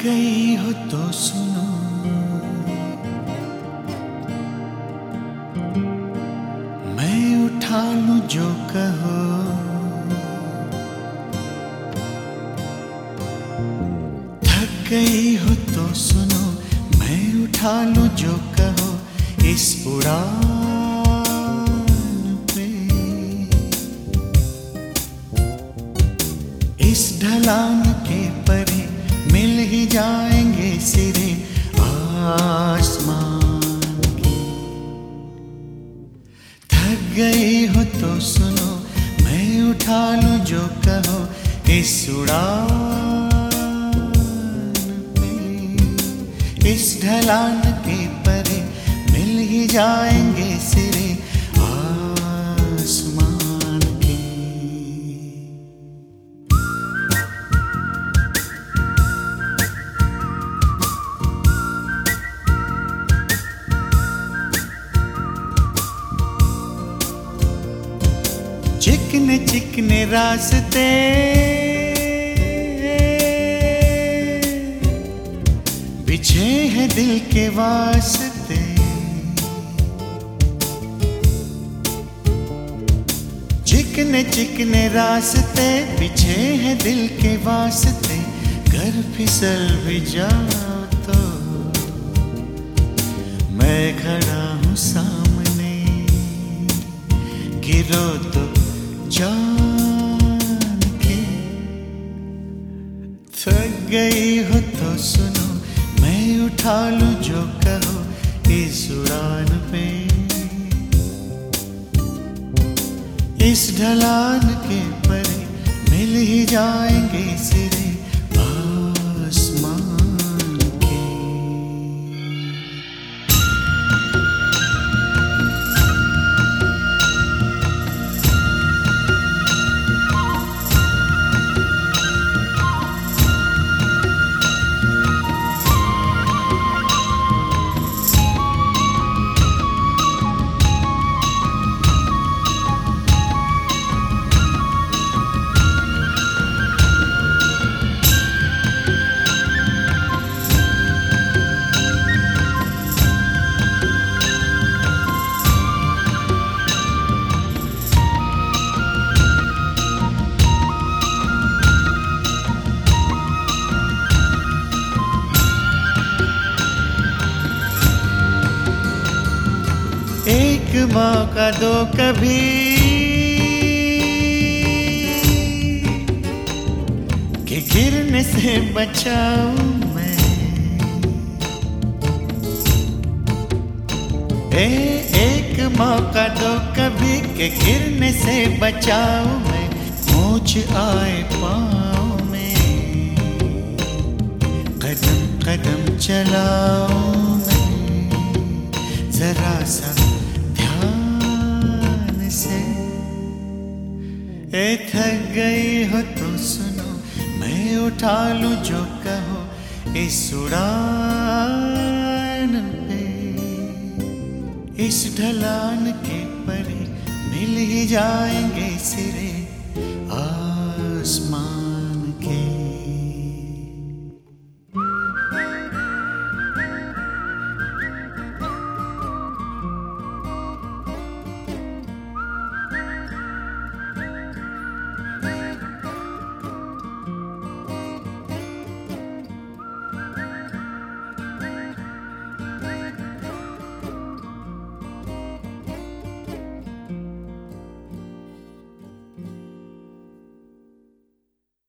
गई हो तो सुनो, मैं उठा लूं जो कहो। थक गई हो तो सुनो, मैं उठा लूं जो कहो। इस उड़ान पे, इस ढलान के परे मिल ही जाएंगे सिरे आसमान के। थक गई हो तो सुनो, मैं उठा लूं जो कहो। इस उड़ान पे, इस ढलान के परे मिल ही जाएंगे सिरे आसमान के। चिकने चिकने रास्ते, बिछे हैं दिल के वास्ते। चिकने चिकने रास्ते, बिछे हैं दिल के वास्ते। घर फिसल भी जाओ तो मैं खड़ा हूँ सामने। गिरो तो जान के। थक गई हो तो सुनो, मैं उठा लूं जो कहो। इस उड़ान पे, इस ढलान के परे मिल ही जाएंगे सिरे आसमान के। एक मौका दो कभी, कि गिरने से बचाऊं मैं। एक मौका दो कभी, कि गिरने से बचाऊं मैं। मोच आए पाँव में, कदम कदम चलाऊं मैं। जरा सा थक गई हो तो सुनो, मैं उठा लूं जो कहो। इस उड़ान पे, इस ढलान के परे मिल ही जाएंगे सिरे